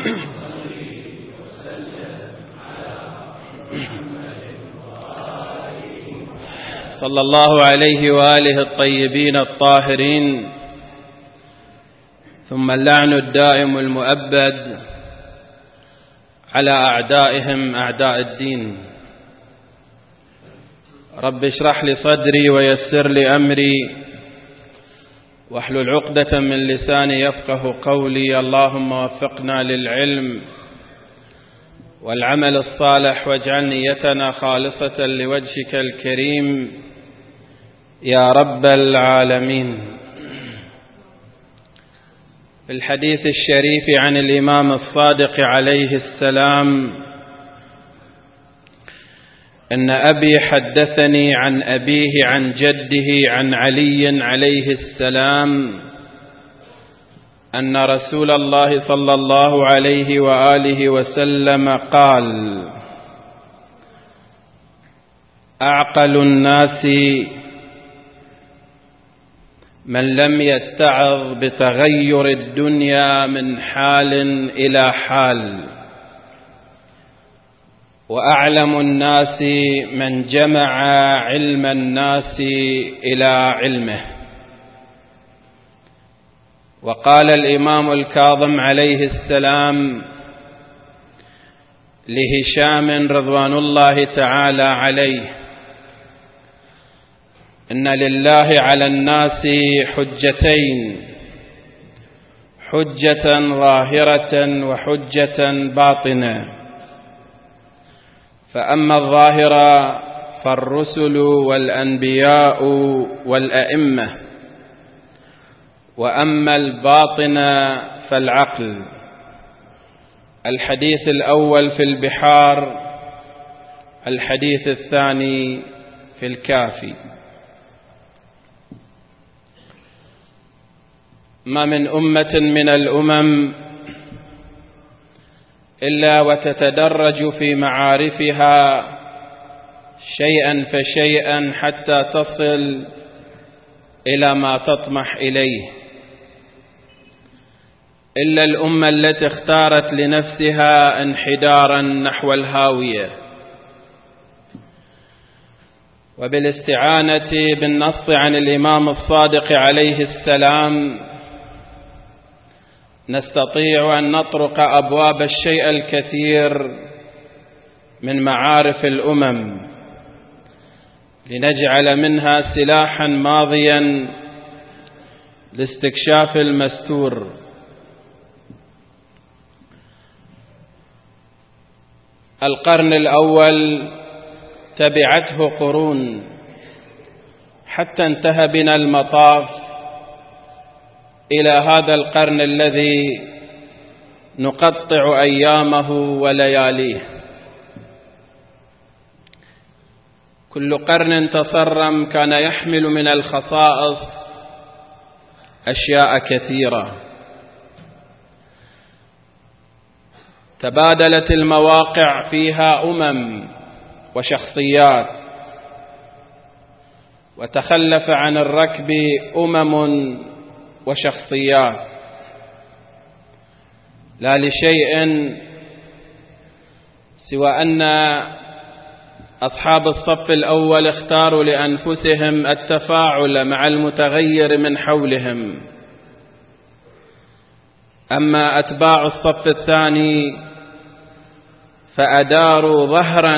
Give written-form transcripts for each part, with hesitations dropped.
صلى الله عليه وآله الطيبين الطاهرين، ثم اللعن الدائم المؤبد على أعدائهم أعداء الدين. رب اشرح لي صدري ويسر لي أمري واحلل عقدة من لساني يفقه قولي. اللهم وفقنا للعلم والعمل الصالح، واجعل نيتنا خالصة لوجهك الكريم يا رب العالمين. في الحديث الشريف عن الإمام الصادق عليه السلام: إن أبي حدثني عن أبيه عن جده عن علي عليه السلام أن رسول الله صلى الله عليه وآله وسلم قال: أعقل الناس من لم يتعظ بتغير الدنيا من حال إلى حال، وأعلم الناس من جمع علم الناس إلى علمه. وقال الإمام الكاظم عليه السلام لهشام رضوان الله تعالى عليه: إن لله على الناس حجتين، حجة ظاهرة وحجة باطنة، فأما الظاهرة فالرسل والأنبياء والأئمة، وأما الباطنة فالعقل. الحديث الأول في البحار، الحديث الثاني في الكافي. ما من أمة من الأمم إلا وتتدرج في معارفها شيئا فشيئا حتى تصل إلى ما تطمح إليه، إلا الأمة التي اختارت لنفسها انحدارا نحو الهاوية. وبالاستعانة بالنص عن الإمام الصادق عليه السلام نستطيع أن نطرق أبواب الشيء الكثير من معارف الأمم، لنجعل منها سلاحا ماضيا لاستكشاف المستور. القرن الأول تبعته قرون حتى انتهى بنا المطاف إلى هذا القرن الذي نقطع أيامه ولياليه. كل قرن تصرم كان يحمل من الخصائص أشياء كثيرة. تبادلت المواقع فيها وشخصيات، وتخلف عن الركب وشخصيات، لا لشيء سوى أن أصحاب الصف الأول اختاروا لأنفسهم التفاعل مع المتغير من حولهم، أما أتباع الصف الثاني فأداروا ظهرا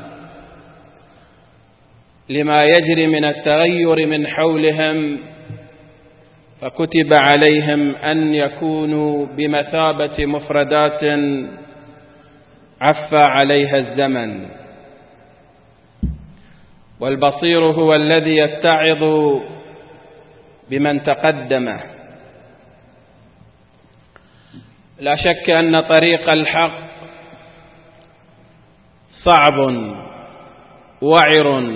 لما يجري من التغير من حولهم، فكتب عليهم أن يكونوا بمثابة مفردات عفى عليها الزمن. والبصير هو الذي يتعظ بمن تقدمه. لا شك أن طريق الحق صعب وعر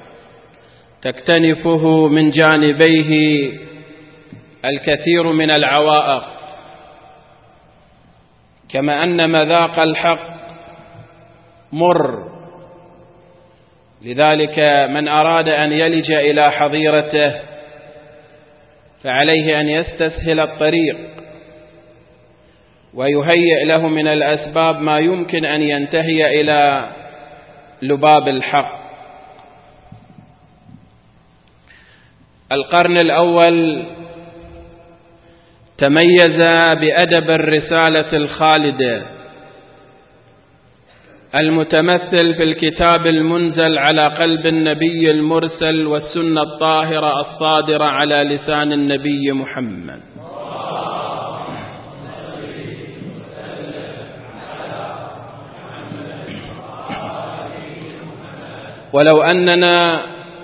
تكتنفه من جانبيه الكثير من العوائق، كما أن مذاق الحق مر. لذلك من أراد أن يلج إلى حظيرته فعليه أن يستسهل الطريق ويهيئ له من الأسباب ما يمكن أن ينتهي إلى لباب الحق. القرن الأول تميز بأدب الرسالة الخالدة المتمثل في الكتاب المنزل على قلب النبي المرسل والسنة الطاهرة الصادرة على لسان النبي محمد. ولو أننا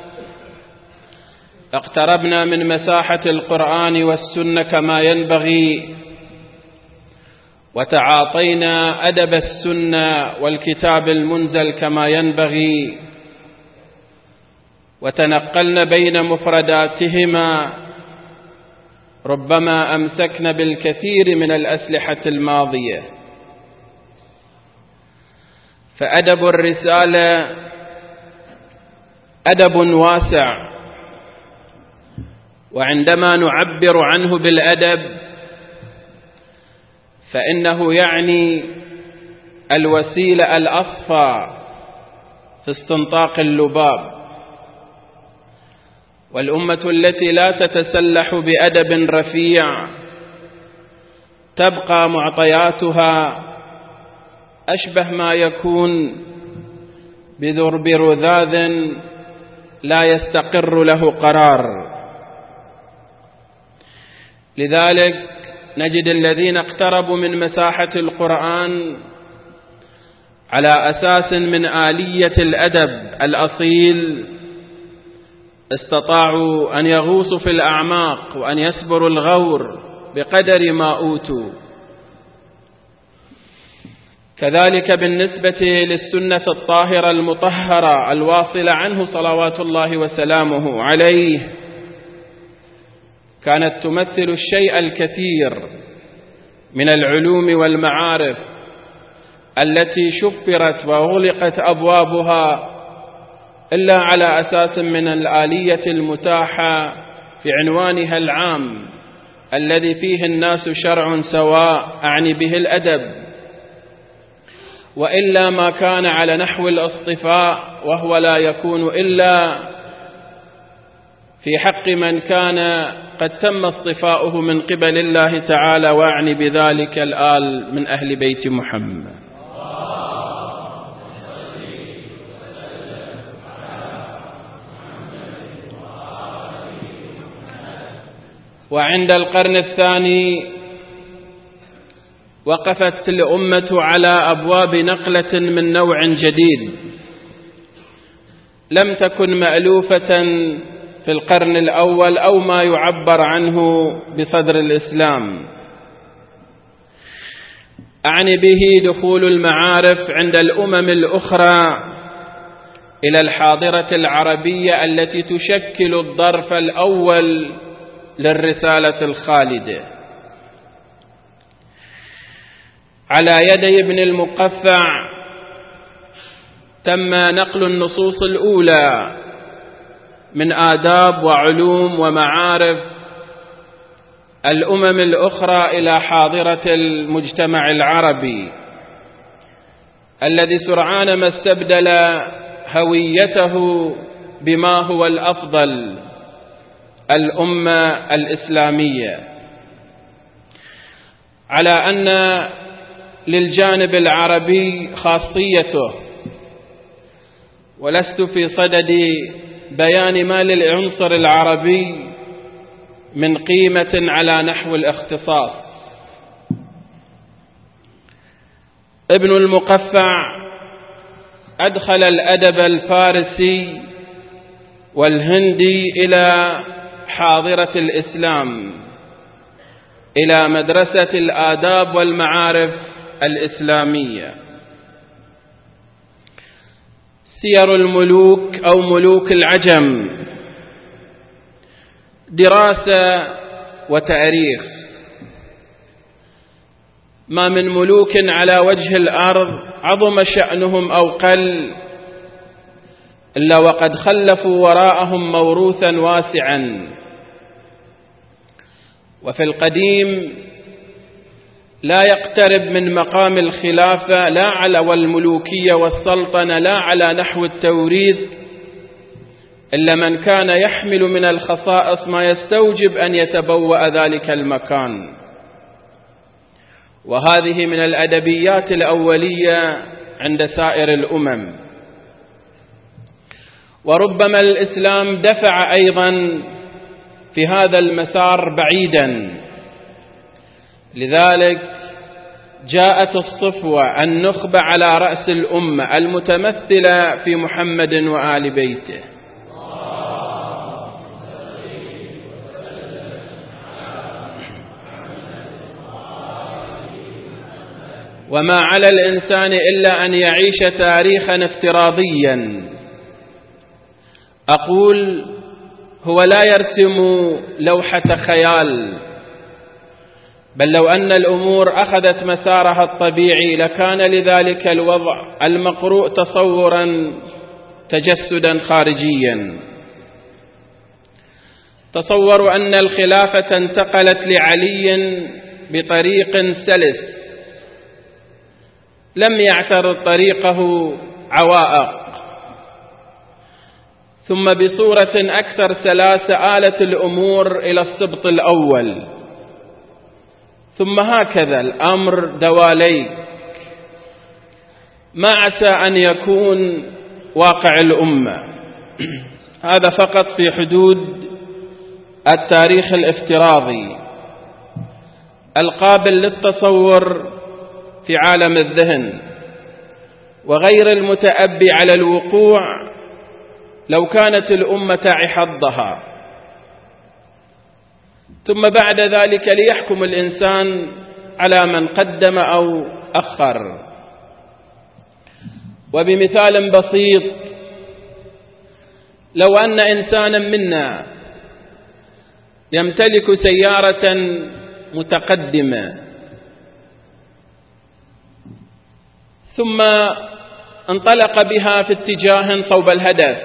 اقتربنا من مساحة القرآن والسنة كما ينبغي وتعاطينا أدب السنة والكتاب المنزل كما ينبغي وتنقلنا بين مفرداتهما، ربما أمسكنا بالكثير من الأسلحة الماضية. فأدب الرسالة أدب واسع، وعندما نعبر عنه بالأدب فإنه يعني الوسيلة الأصفى في استنطاق اللباب. والأمة التي لا تتسلح بأدب رفيع تبقى معطياتها أشبه ما يكون بذرب رذاذ لا يستقر له قرار. لذلك نجد الذين اقتربوا من مساحة القرآن على أساس من آلية الأدب الأصيل استطاعوا أن يغوصوا في الأعماق وأن يسبروا الغور بقدر ما أوتوا. كذلك بالنسبة للسنة الطاهرة المطهرة الواصلة عنه صلوات الله وسلامه عليه، كانت تمثل الشيء الكثير من العلوم والمعارف التي شفرت وغلقت أبوابها إلا على أساس من الآلية المتاحة في عنوانها العام الذي فيه الناس شرع سواء، أعني به الأدب، وإلا ما كان على نحو الاصطفاء، وهو لا يكون إلا في حق من كان قد تم اصطفاؤه من قبل الله تعالى، وأعني بذلك الآل من أهل بيت محمد. وعند القرن الثاني وقفت الأمة على أبواب نقلة من نوع جديد لم تكن مألوفة في القرن الأول أو ما يعبر عنه بصدر الإسلام. أعني به دخول المعارف عند الأمم الأخرى إلى الحاضرة العربية التي تشكل الظرف الأول للرسالة الخالدة. على يدي ابن المقفع تم نقل النصوص الأولى من آداب وعلوم ومعارف الأمم الأخرى إلى حاضرة المجتمع العربي الذي سرعان ما استبدل هويته بما هو الأفضل، الأمة الإسلامية. على أن للجانب العربي خاصيته، ولست في صدد بيان ما للعنصر العربي من قيمة على نحو الاختصاص. ابن المقفع أدخل الأدب الفارسي والهندي إلى حاضرة الإسلام، إلى مدرسة الآداب والمعارف الإسلامية. سير الملوك أو ملوك العجم دراسة وتاريخ. ما من ملوك على وجه الأرض عظم شأنهم أو قل إلا وقد خلفوا وراءهم موروثا واسعا. وفي القديم لا يقترب من مقام الخلافة لا على والملوكية والسلطنة لا على نحو التوريث إلا من كان يحمل من الخصائص ما يستوجب أن يتبوأ ذلك المكان. وهذه من الأدبيات الأولية عند سائر الأمم. وربما الإسلام دفع أيضا في هذا المسار بعيدا، لذلك جاءت الصفوة النخبة على رأس الأمة المتمثلة في محمد وآل بيته. وما على الإنسان إلا أن يعيش تاريخا افتراضيا. أقول هو لا يرسم لوحة خيال، بل لو أن الأمور أخذت مسارها الطبيعي لكان لذلك الوضع المقروء تصورا تجسدا خارجيا. تصوروا أن الخلافة انتقلت لعلي بطريق سلس لم يعترض طريقه عوائق، ثم بصورة أكثر سلاسة آلت الأمور إلى السبط الأول، ثم هكذا الأمر دواليك. ما عسى أن يكون واقع الأمة. هذا فقط في حدود التاريخ الافتراضي القابل للتصور في عالم الذهن، وغير المتأبي على الوقوع لو كانت الأمة تعي حظها. ثم بعد ذلك ليحكم الإنسان على من قدم أو أخر. وبمثال بسيط، لو أن إنسانا منا يمتلك سيارة متقدمة ثم انطلق بها في اتجاه صوب الهدف،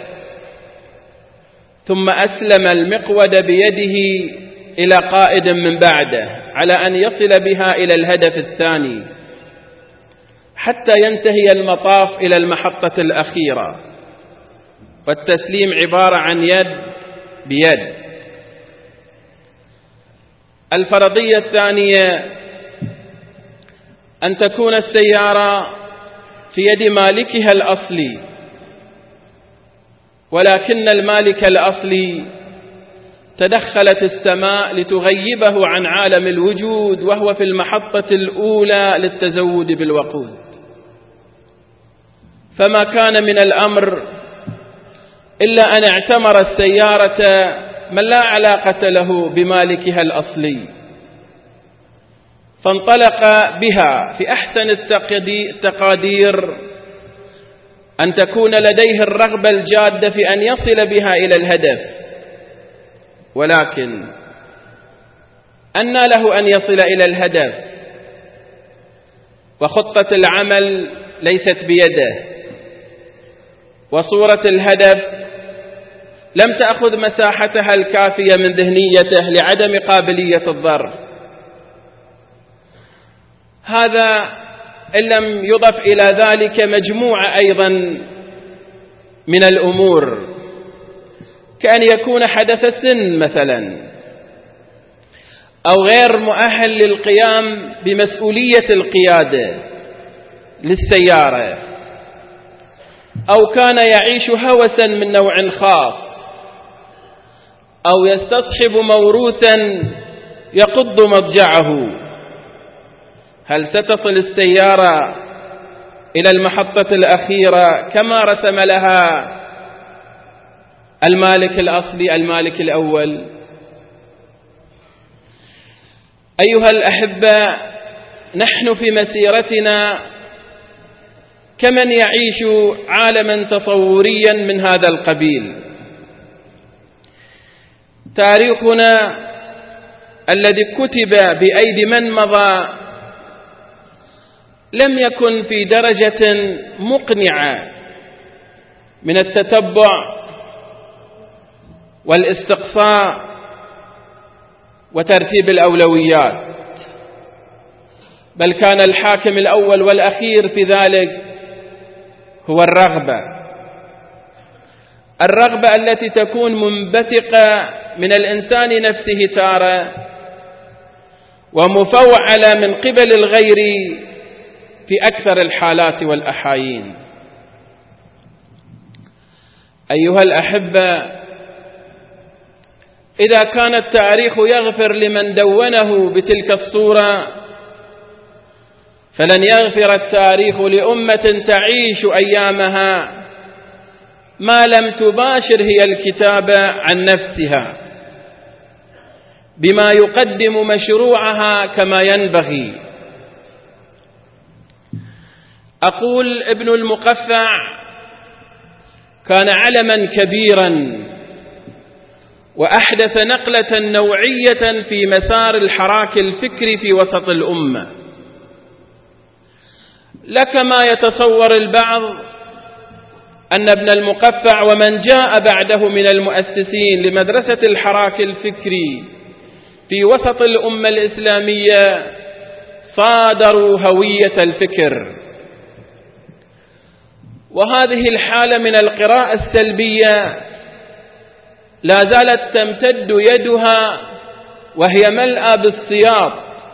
ثم أسلم المقود بيده إلى قائد من بعده على أن يصل بها إلى الهدف الثاني حتى ينتهي المطاف إلى المحطة الأخيرة، والتسليم عبارة عن يد بيد. الفرضية الثانية أن تكون السيارة في يد مالكها الأصلي، ولكن المالك الأصلي تدخلت السماء لتغيبه عن عالم الوجود وهو في المحطة الأولى للتزود بالوقود. فما كان من الأمر إلا أن اعتمر السيارة من لا علاقة له بمالكها الأصلي، فانطلق بها في أحسن التقادير أن تكون لديه الرغبة الجادة في أن يصل بها إلى الهدف، ولكن أنى له أن يصل إلى الهدف وخطة العمل ليست بيده، وصورة الهدف لم تأخذ مساحتها الكافية من ذهنيته لعدم قابلية الضرب. هذا إن لم يضف إلى ذلك مجموعة أيضا من الأمور، كأن يكون حدث السن مثلا، أو غير مؤهل للقيام بمسؤولية القيادة للسيارة، أو كان يعيش هوسا من نوع خاص، أو يستصحب موروثا يقض مضجعه. هل ستصل السيارة إلى المحطة الأخيرة كما رسم لها المالك الأصلي المالك الأول؟ أيها الأحبة، نحن في مسيرتنا كمن يعيش عالما تصوريا من هذا القبيل. تاريخنا الذي كتب بأيدي من مضى لم يكن في درجة مقنعة من التتبع والاستقصاء وترتيب الأولويات، بل كان الحاكم الأول والأخير في ذلك هو الرغبة التي تكون منبثقة من الإنسان نفسه تارة ومفوعلة من قبل الغير في أكثر الحالات والأحايين. أيها الأحبة، إذا كان التاريخ يغفر لمن دونه بتلك الصورة، فلن يغفر التاريخ لأمة تعيش أيامها ما لم تباشر هي الكتابة عن نفسها بما يقدم مشروعها كما ينبغي. أقول ابن المقفع كان علما كبيرا وأحدث نقلة نوعية في مسار الحراك الفكري في وسط الأمة. لكما يتصور البعض أن ابن المقفع ومن جاء بعده من المؤسسين لمدرسة الحراك الفكري في وسط الأمة الإسلامية صادروا هوية الفكر، وهذه الحالة من القراءة السلبية لا زالت تمتد يدها وهي ملأى بالسياط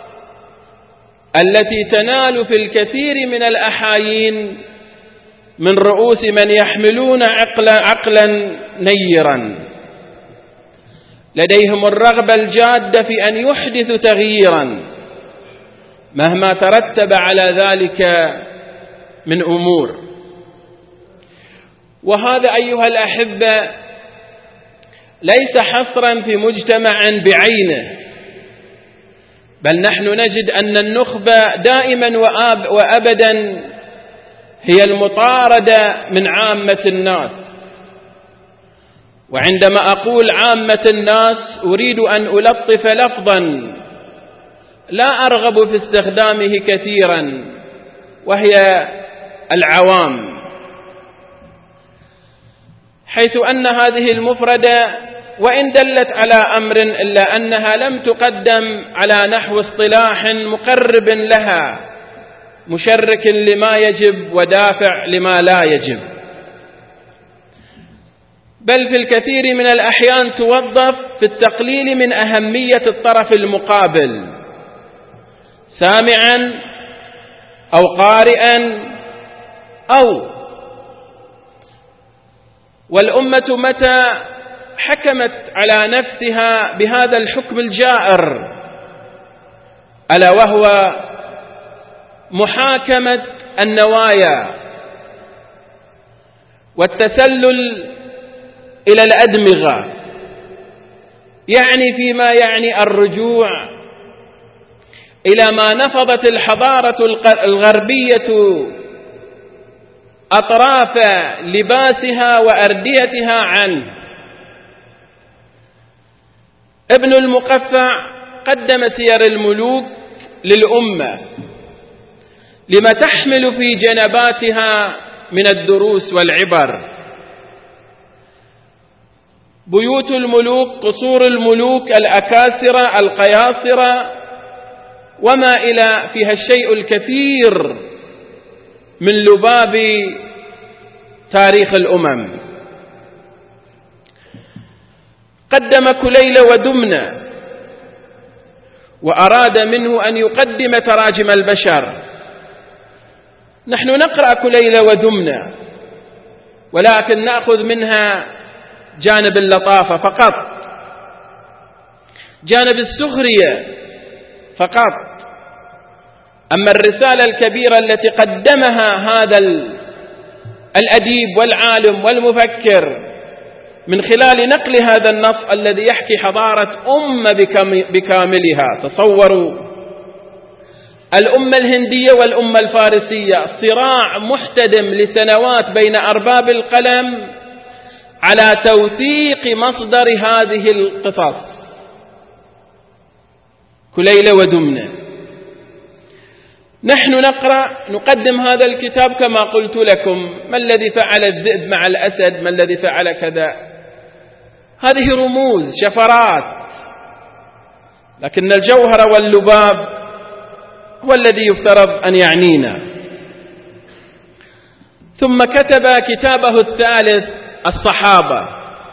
التي تنال في الكثير من الأحايين من رؤوس من يحملون عقلا نيرا لديهم الرغبة الجادة في أن يحدثوا تغييرا مهما ترتب على ذلك من أمور. وهذا أيها الأحبة ليس حصرا في مجتمع بعينه، بل نحن نجد أن النخبة دائما وأبدا هي المطاردة من عامة الناس. وعندما أقول عامة الناس أريد أن ألطف لفظا لا أرغب في استخدامه كثيرا، وهي العوام، حيث أن هذه المفردة وإن دلت على أمر إلا أنها لم تقدم على نحو اصطلاح مقرب لها مشرك لما يجب ودافع لما لا يجب، بل في الكثير من الأحيان توظف في التقليل من أهمية الطرف المقابل سامعا أو قارئا والأمة متى حكمت على نفسها بهذا الحكم الجائر ألا وهو محاكمة النوايا والتسلل إلى الأدمغة، يعني فيما يعني الرجوع إلى ما نفضت الحضارة الغربية أطراف لباسها وأرديتها عنه. ابن المقفع قدم سير الملوك للأمة لما تحمل في جنباتها من الدروس والعبر. بيوت الملوك، قصور الملوك، الأكاسرة، القياصرة وما إلى فيها الشيء الكثير من لباب تاريخ الأمم. قدم كليل ودمنة وأراد منه أن يقدم تراجم البشر. نحن نقرأ كليل ودمنة ولكن نأخذ منها جانب اللطافة فقط، جانب السخرية فقط. أما الرسالة الكبيرة التي قدمها هذا الأديب والعالم والمفكر من خلال نقل هذا النص الذي يحكي حضارة أمة بكاملها، تصوروا الأمة الهندية والأمة الفارسية، صراع محتدم لسنوات بين أرباب القلم على توثيق مصدر هذه القصص. كليل ودمنة. نحن نقدم هذا الكتاب كما قلت لكم، ما الذي فعل الذئب مع الأسد، ما الذي فعل كذا، هذه رموز شفرات، لكن الجوهر واللباب هو الذي يفترض أن يعنينا. ثم كتب كتابه الثالث الصحابة.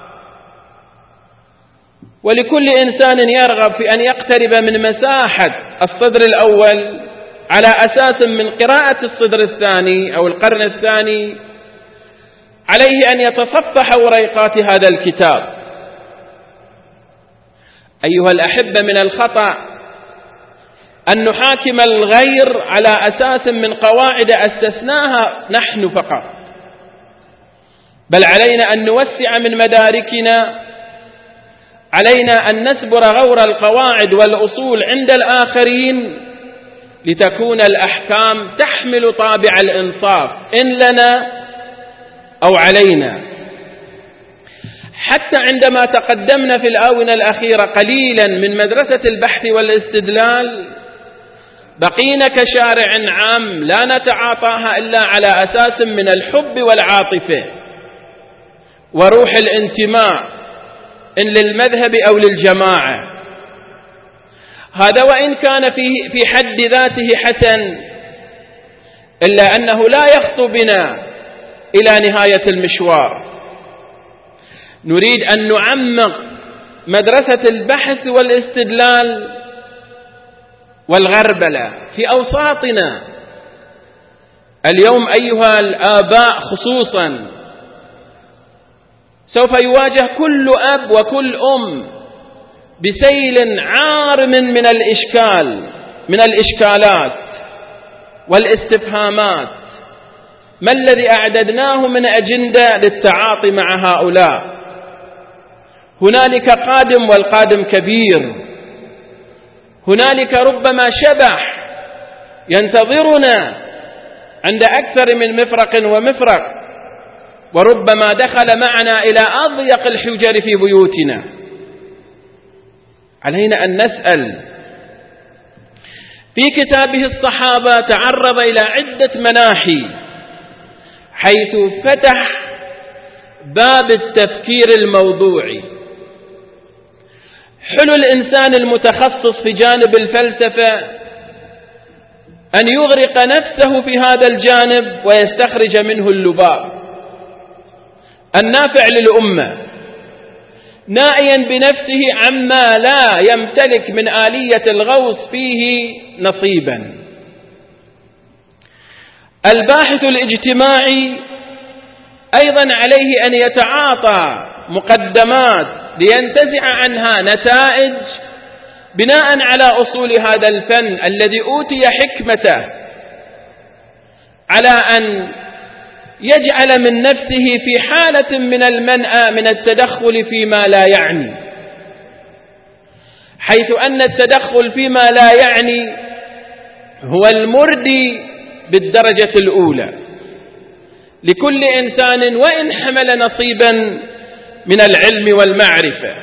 ولكل إنسان يرغب في أن يقترب من مساحة الصدر الأول على أساس من قراءة الصدر الثاني أو القرن الثاني عليه أن يتصفح وريقات هذا الكتاب. أيها الأحبة، من الخطأ أن نحاكم الغير على أساس من قواعد أسسناها نحن فقط، بل علينا أن نوسع من مداركنا، علينا أن نسبر غور القواعد والأصول عند الآخرين لتكون الأحكام تحمل طابع الإنصاف إن لنا أو علينا. حتى عندما تقدمنا في الآونة الأخيرة قليلا من مدرسة البحث والاستدلال بقينا كشارع عام لا نتعاطاها إلا على أساس من الحب والعاطفة وروح الانتماء إن للمذهب أو للجماعة. هذا وإن كان في حد ذاته حسن، إلا أنه لا يخطو بنا إلى نهاية المشوار. نريد أن نعمق مدرسة البحث والاستدلال والغربلة في أوساطنا. اليوم أيها الآباء خصوصا سوف يواجه كل أب وكل أم بسيل عارم من الإشكالات والاستفهامات. ما الذي أعددناه من أجندة للتعاطي مع هؤلاء؟ هنالك قادم والقادم كبير، هنالك ربما شبح ينتظرنا عند أكثر من مفرق ومفرق، وربما دخل معنا إلى أضيق الحجر في بيوتنا. علينا أن نسأل. في كتابه الصحابة تعرض إلى عدة مناحي حيث فتح باب التفكير الموضوعي. حلو الإنسان المتخصص في جانب الفلسفة أن يغرق نفسه في هذا الجانب ويستخرج منه اللباب النافع للأمة، نائيا بنفسه عما لا يمتلك من آلية الغوص فيه نصيبا. الباحث الاجتماعي أيضا عليه أن يتعاطى مقدمات لينتزع عنها نتائج بناء على أصول هذا الفن الذي أوتي حكمته، على أن يجعل من نفسه في حالة من المنأى من التدخل فيما لا يعني، حيث أن التدخل فيما لا يعني هو المردي بالدرجة الأولى لكل إنسان وإن حمل نصيبا من العلم والمعرفة.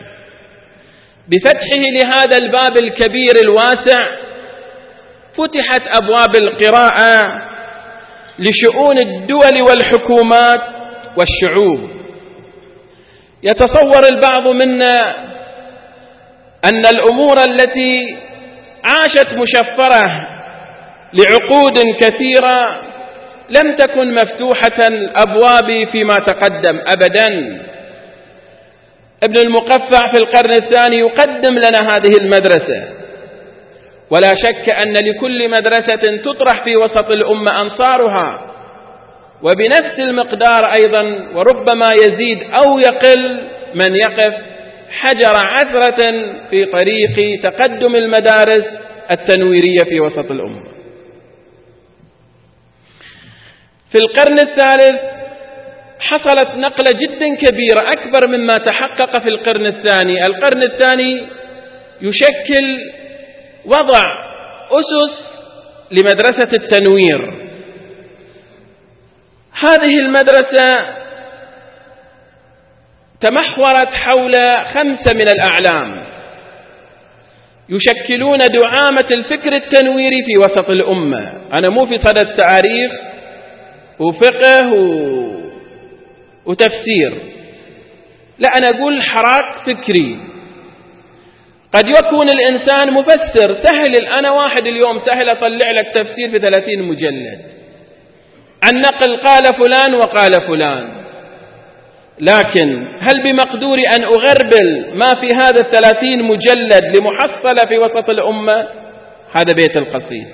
بفتحه لهذا الباب الكبير الواسع فتحت أبواب القراءة لشؤون الدول والحكومات والشعوب. يتصور البعض منا أن الأمور التي عاشت مشفرة لعقود كثيرة لم تكن مفتوحة الأبواب فيما تقدم أبدا. ابن المقفع في القرن الثاني يقدم لنا هذه المدرسة، ولا شك أن لكل مدرسة تطرح في وسط الأمة أنصارها، وبنفس المقدار أيضا وربما يزيد أو يقل من يقف حجر عثرة في طريق تقدم المدارس التنويرية في وسط الأمة. في القرن الثالث حصلت نقلة جدا كبيرة أكبر مما تحقق في القرن الثاني. القرن الثاني يشكل وضع أسس لمدرسة التنوير. هذه المدرسة تمحورت حول 5 من الأعلام يشكلون دعامة الفكر التنويري في وسط الأمة. أنا مو في صدد تاريخ وفقه وتفسير، لا، أنا أقول حراك فكري. قد يكون الإنسان مفسر سهل، أنا واحد اليوم سهل أطلع لك تفسير في 30 مجلد عن نقل قال فلان وقال فلان، لكن هل بمقدوري أن أغربل ما في هذا 30 مجلد لمحصلة في وسط الأمة؟ هذا بيت القصيد.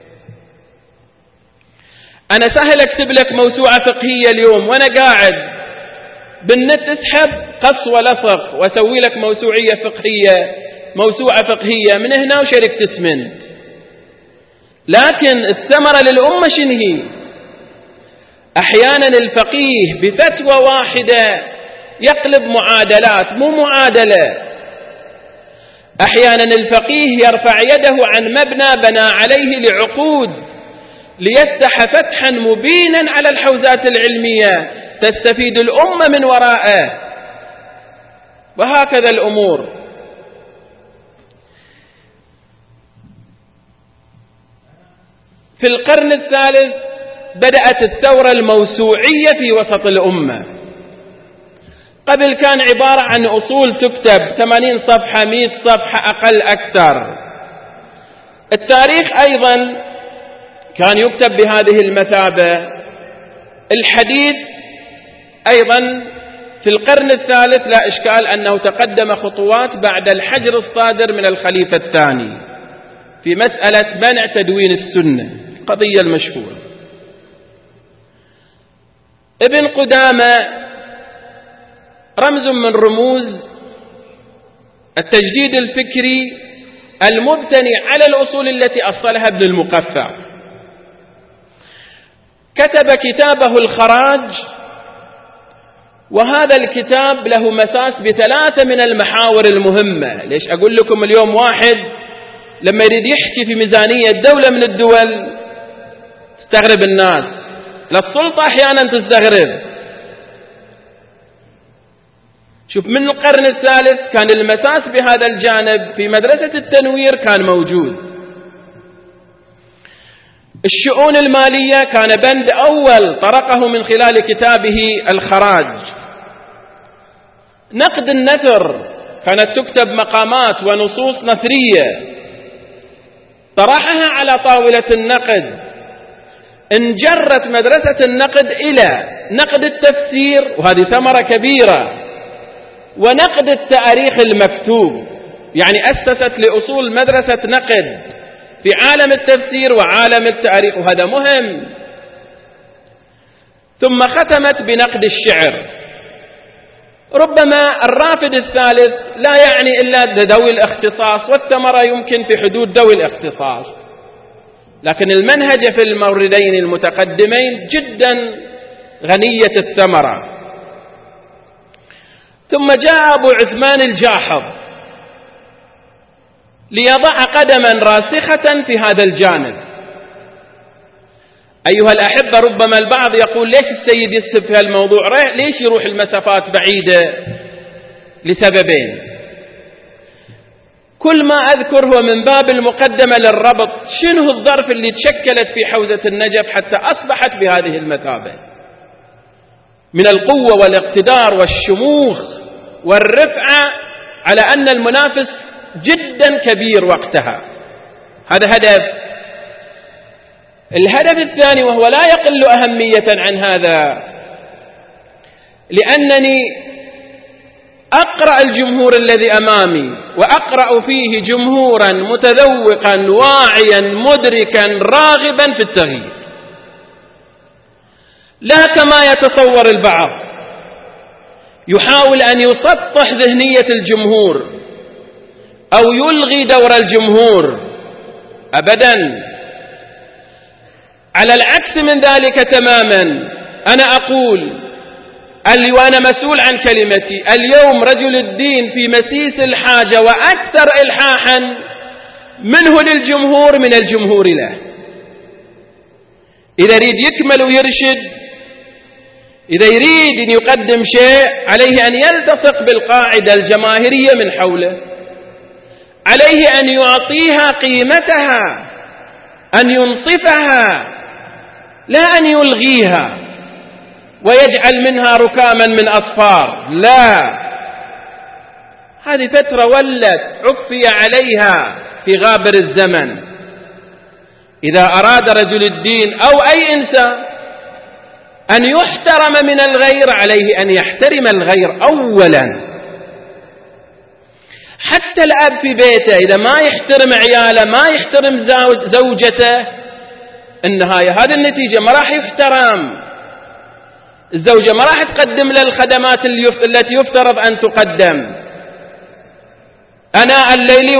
أنا سهل أكتب لك موسوعة فقهية اليوم وأنا قاعد بالنت، اسحب قص ولصق وأسوي لك موسوعة فقهية من هنا وشركة اسمنت، لكن الثمرة للأمة شنهي؟ أحيانا الفقيه بفتوى واحدة يقلب معادلات، مو معادلة. أحيانا الفقيه يرفع يده عن مبنى بنى عليه لعقود ليفتح فتحا مبينا على الحوزات العلمية تستفيد الأمة من وراءه، وهكذا الأمور. في القرن الثالث بدأت الثورة الموسوعية في وسط الأمة. قبل كان عبارة عن أصول تكتب 80 صفحة 100 صفحة أقل أكثر. التاريخ أيضا كان يكتب بهذه المثابة. الحديث أيضا في القرن الثالث لا إشكال أنه تقدم خطوات بعد الحجر الصادر من الخليفة الثاني في مسألة منع تدوين السنة، القضية المشهورة. ابن قدامة رمز من رموز التجديد الفكري المبتني على الأصول التي أصلها ابن المقفع. كتب كتابه الخراج، وهذا الكتاب له مساس ب3 من المحاور المهمة. ليش أقول لكم اليوم واحد لما يريد يحكي في ميزانية دولة من الدول تستغرب الناس، للسلطة أحيانا تستغرب. شوف من القرن الثالث كان المساس بهذا الجانب في مدرسة التنوير كان موجود. الشؤون المالية كان بند أول طرقه من خلال كتابه الخراج. نقد النثر كانت تكتب مقامات ونصوص نثرية طرحها على طاولة النقد. انجرت مدرسة النقد إلى نقد التفسير، وهذه ثمرة كبيرة، ونقد التاريخ المكتوب، يعني أسست لأصول مدرسة نقد في عالم التفسير وعالم التاريخ، وهذا مهم. ثم ختمت بنقد الشعر. ربما الرافد الثالث لا يعني إلا ذوي الاختصاص، والثمرة يمكن في حدود ذوي الاختصاص، لكن المنهج في الموردين المتقدمين جدا غنية الثمرة. ثم جاء أبو عثمان الجاحظ ليضع قدما راسخة في هذا الجانب. أيها الأحبة، ربما البعض يقول ليش السيد يسب في الموضوع، ليش يروح المسافات بعيدة؟ لسببين. كل ما أذكر هو من باب المقدمة للربط، شنو الظرف اللي تشكلت في حوزة النجف حتى أصبحت بهذه المثابة من القوة والاقتدار والشموخ والرفعة، على أن المنافس جدا كبير وقتها. هذا هدف. الهدف الثاني وهو لا يقل أهمية عن هذا، لأنني أقرأ الجمهور الذي أمامي، وأقرأ فيه جمهورا متذوقا واعيا مدركا راغبا في التغيير، لا كما يتصور البعض يحاول أن يسطح ذهنية الجمهور أو يلغي دور الجمهور. أبدا، على العكس من ذلك تماما. أنا أقول وأنا مسؤول عن كلمتي، اليوم رجل الدين في مسيس الحاجة وأكثر إلحاحا منه للجمهور من الجمهور له. إذا يريد يكمل ويرشد، إذا يريد أن يقدم شيء، عليه أن يلتصق بالقاعدة الجماهيرية من حوله، عليه أن يعطيها قيمتها، أن ينصفها، لا أن يلغيها ويجعل منها ركاما من أصفار. لا، هذه فترة ولت عفي عليها في غابر الزمن. إذا أراد رجل الدين أو أي إنسان أن يحترم من الغير عليه أن يحترم الغير أولا. حتى الأب في بيته إذا ما يحترم عياله، ما يحترم زوجته، النهاية هذه النتيجة، ما راح يحترم. الزوجة ما راح تقدم له الخدمات التي يفترض أن تقدم أناء الليل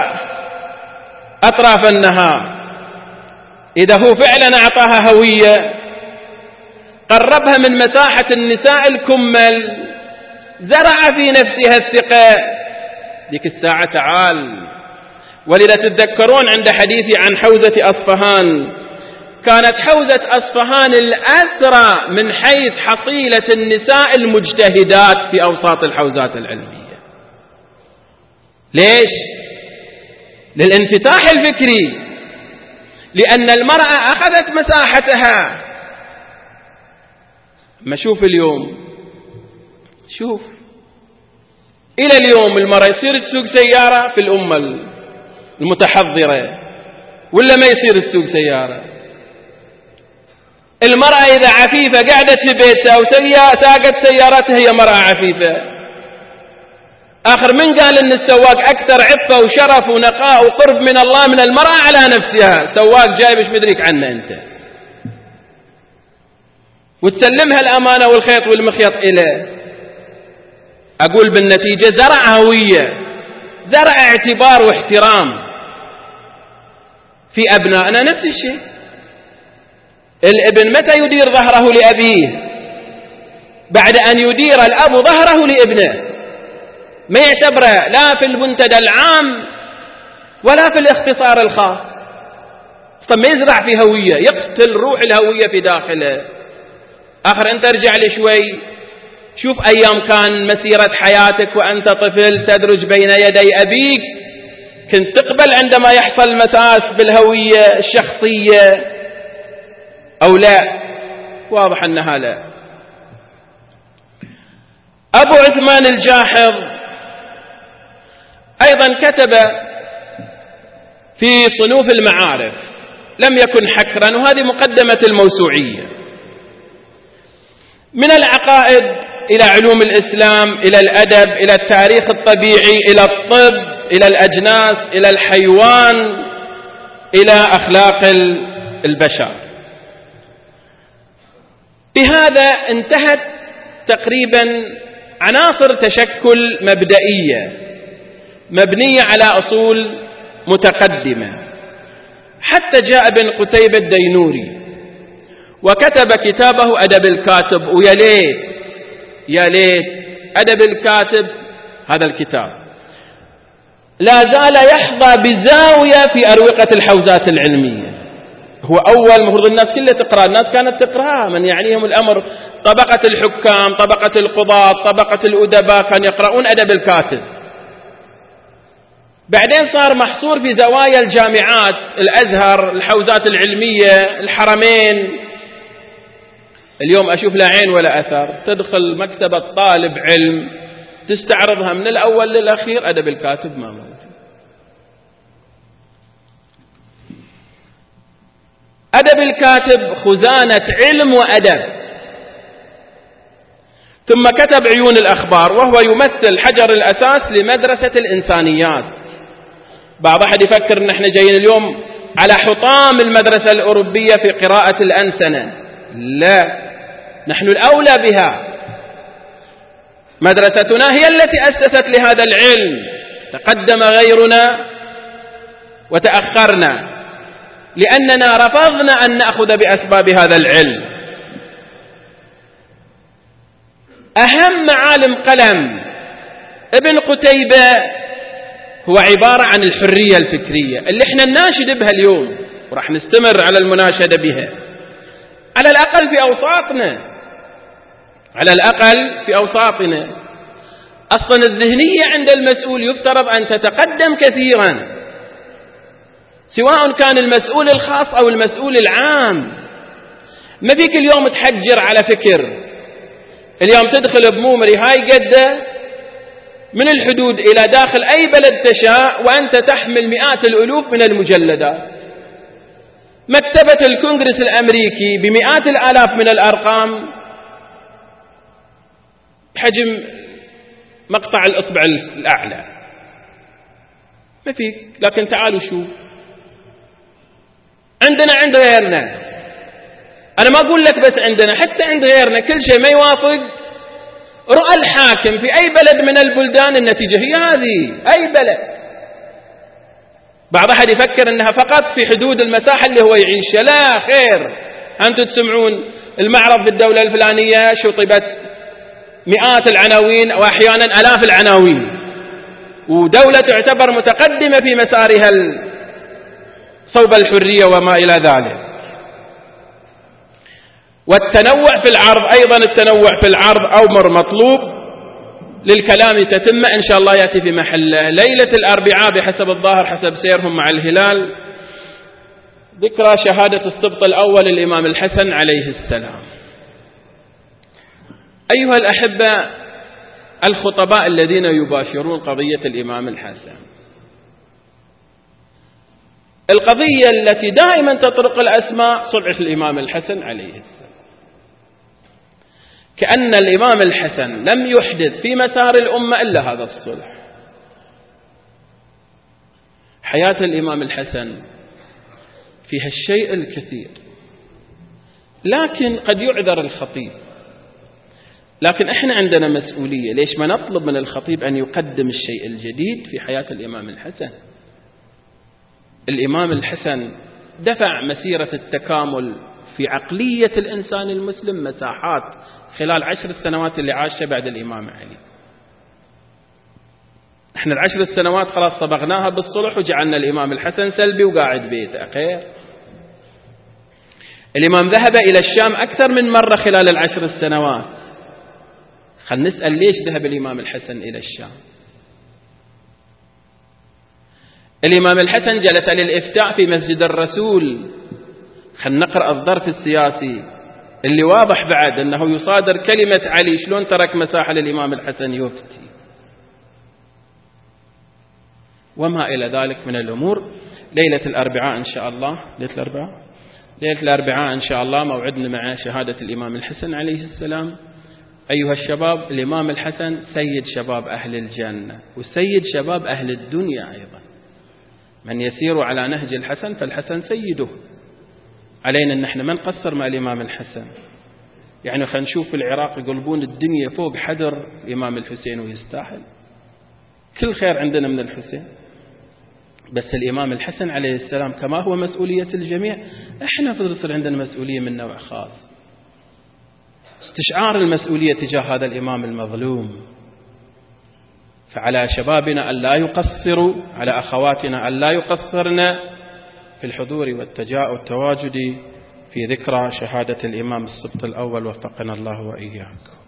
وأطراف النهار. إذا هو فعلا أعطاها هوية، قربها من مساحة النساء الكمل، زرع في نفسها الثقة، ذيك الساعة تعال. ولذا تتذكرون عند حديثي عن حوزة أصفهان، كانت حوزة أصفهان الأثرى من حيث حصيلة النساء المجتهدات في أوساط الحوزات العلمية. ليش؟ للانفتاح الفكري، لأن المرأة أخذت مساحتها. ما شوف اليوم، شوف إلى اليوم المرأة يصير تسوق سيارة في الأمة المتحضرة، ولا ما يصير تسوق سيارة؟ المرأة إذا عفيفة قعدت في بيتها وساقت سيارتها هي مرأة عفيفة. آخر من قال إن السواق أكثر عفة وشرف ونقاء وقرب من الله من المرأة على نفسها؟ سواق جاي مش مدرك عنه أنت، وتسلمها الأمانة والخيط والمخيط إليه. أقول بالنتيجة زرع هوية، زرع اعتبار واحترام في أبنائنا. نفس الشيء الابن متى يدير ظهره لأبيه؟ بعد أن يدير الأب ظهره لابنه، ما يعتبره لا في المنتدى العام ولا في الاختصار الخاص. طب ما يزرع في هوية، يقتل روح الهوية في داخله. آخر أنت ارجع لي شوي، شوف أيام كان مسيرة حياتك وأنت طفل تدرج بين يدي أبيك، كنت تقبل عندما يحصل مساس بالهوية الشخصية أو لا؟ واضح أنها لا. أبو عثمان الجاحظ أيضا كتب في صنوف المعارف، لم يكن حكرا، وهذه مقدمة الموسوعية، من العقائد إلى علوم الإسلام، إلى الأدب، إلى التاريخ الطبيعي، إلى الطب، إلى الأجناس، إلى الحيوان، إلى أخلاق البشر. بهذا انتهت تقريبا عناصر تشكل مبدئية مبنية على أصول متقدمة، حتى جاء ابن قتيبة الدينوري وكتب كتابه أدب الكاتب. ويا ليت يا ليت أدب الكاتب هذا الكتاب لا زال يحظى بزاوية في أروقة الحوزات العلمية. هو أول مفروض الناس كلها تقرأ، الناس كانت تقرأها، من يعنيهم الأمر طبقة الحكام، طبقة القضاة، طبقة الأدباء، كانوا يقرؤون أدب الكاتب. بعدين صار محصور في زوايا الجامعات، الأزهر، الحوزات العلمية، الحرمين. اليوم أشوف لا عين ولا أثر. تدخل مكتبة طالب علم تستعرضها من الأول للأخير، أدب الكاتب ما موجود. أدب الكاتب خزانة علم وأدب. ثم كتب عيون الأخبار، وهو يمثل حجر الأساس لمدرسة الإنسانيات. بعض أحد يفكر أن احنا جايين اليوم على حطام المدرسة الأوروبية في قراءة الأنسنة. لا، نحن الأولى بها. مدرستنا هي التي أسست لهذا العلم، تقدم غيرنا وتأخرنا لأننا رفضنا أن نأخذ بأسباب هذا العلم. أهم معالم قلم ابن قتيبة هو عبارة عن الحرية الفكرية اللي احنا نناشد بها اليوم، وراح نستمر على المناشدة بها على الأقل في أوساطنا، على الأقل في أوساطنا. أصلا الذهنية عند المسؤول يفترض أن تتقدم كثيرا، سواء كان المسؤول الخاص أو المسؤول العام. ما فيك اليوم تحجر على فكر. اليوم تدخل بمومري هاي قده من الحدود إلى داخل أي بلد تشاء وأنت تحمل مئات الألوف من المجلدات. مكتبة الكونغرس الأمريكي بمئات الآلاف من الأرقام بحجم مقطع الإصبع الأعلى، ما فيك. لكن تعالوا شوف عندنا عند غيرنا، أنا ما أقول لك بس عندنا، حتى عند غيرنا كل شيء ما يوافق رؤى الحاكم في أي بلد من البلدان النتيجة هي هذه. أي بلد بعض أحد يفكر أنها فقط في حدود المساحة اللي هو يعيشها، لا خير. أنتم تسمعون المعرض بالدولة الفلانية شطبت مئات العناوين وأحيانا آلاف العناوين، ودولة تعتبر متقدمة في مسارها صوب الحرية وما إلى ذلك. والتنوع في العرض أيضا، التنوع في العرض أمر مطلوب للكلام تتم إن شاء الله يأتي في محله. ليلة الأربعاء بحسب الظاهر حسب سيرهم مع الهلال ذكرى شهادة السبط الأول الإمام الحسن عليه السلام. أيها الأحبة، الخطباء الذين يباشرون قضية الإمام الحسن، القضية التي دائما تطرق الأسماء صلح الإمام الحسن عليه السلام، كأن الإمام الحسن لم يحدث في مسار الأمة إلا هذا الصلح. حياة الإمام الحسن فيها الشيء الكثير، لكن قد يعذر الخطيب، لكن احنا عندنا مسؤولية. ليش ما نطلب من الخطيب أن يقدم الشيء الجديد في حياة الإمام الحسن؟ الإمام الحسن دفع مسيرة التكامل في عقلية الإنسان المسلم مساحات خلال 10 سنوات اللي عاشها بعد الإمام علي. احنا 10 سنوات خلاص صبغناها بالصلح وجعلنا الإمام الحسن سلبي وقاعد بيته. خير، الإمام ذهب إلى الشام أكثر من مرة خلال 10 سنوات. خلنا نسأل ليش ذهب الإمام الحسن إلى الشام؟ الإمام الحسن جلس للإفتاء في مسجد الرسول. خلنا نقرأ الظرف السياسي اللي واضح بعد أنه يصادر كلمة علي، شلون ترك مساحة للإمام الحسن يفتي وما إلى ذلك من الأمور. ليلة الأربعاء إن شاء الله، ليلة الأربعاء إن شاء الله موعدنا مع شهادة الإمام الحسن عليه السلام. أيها الشباب، الإمام الحسن سيد شباب أهل الجنة وسيد شباب أهل الدنيا أيضا. من يسير على نهج الحسن فالحسن سيده. علينا أن احنا ما نقصر مع الإمام الحسن. يعني خلينا نشوف في العراق يقلبون الدنيا فوق حدر الإمام الحسين ويستاهل كل خير عندنا من الحسين، بس الإمام الحسن عليه السلام كما هو مسؤولية الجميع، احنا في عندنا مسؤولية من نوع خاص، استشعار المسؤولية تجاه هذا الإمام المظلوم. فعلى شبابنا أن لا يقصروا، على أخواتنا أن لا يقصرن في الحضور والتواجد في ذكرى شهادة الإمام السبط الأول، وفقنا الله وإياكم.